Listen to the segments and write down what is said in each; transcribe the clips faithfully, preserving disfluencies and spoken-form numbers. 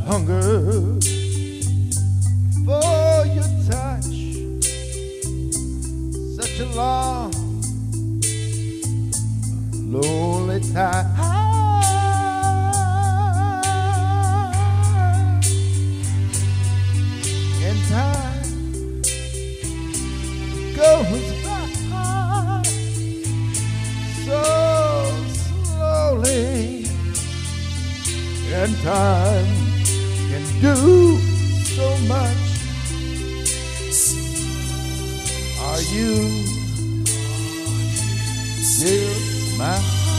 hunger for your touch. Such a long, lonely time. And time goes by so slowly. And time can do so much. Are you still my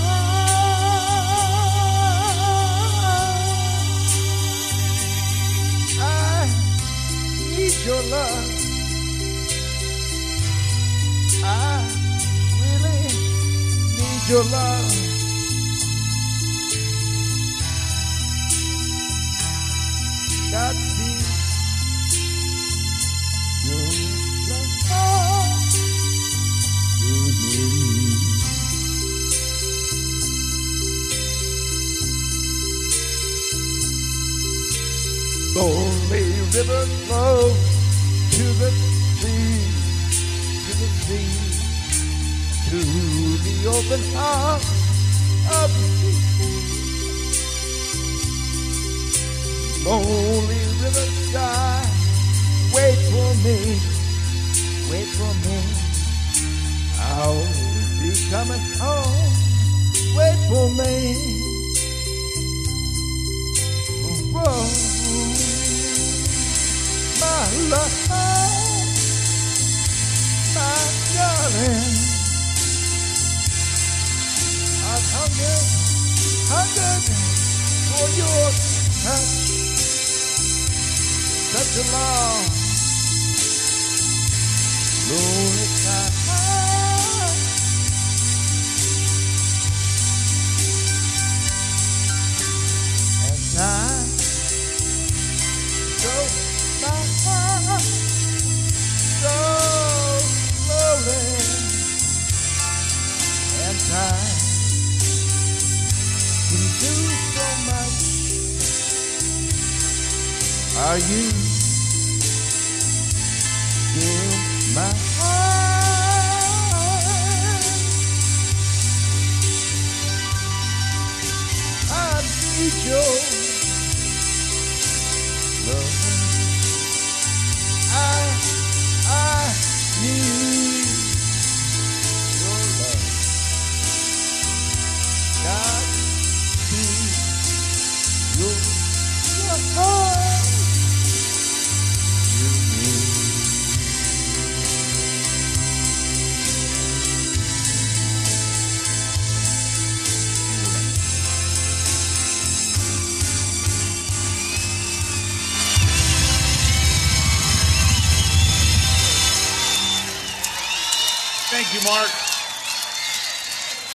heart? I need your love. I really need your love. God sees your love to me. Lonely river flows to the sea, to the sea, to the open arms of the sea. Lonely riverside, wait for me, wait for me. I'll be coming home, wait for me. Whoa, my love, my darling, I've hungered, hungered for your touch. Such a long, lonely time. And time goes by so slowly. And time can do so much. Are you still my heart? I need your love. I, I need your love. God, keep your heart. Thank you, Mark.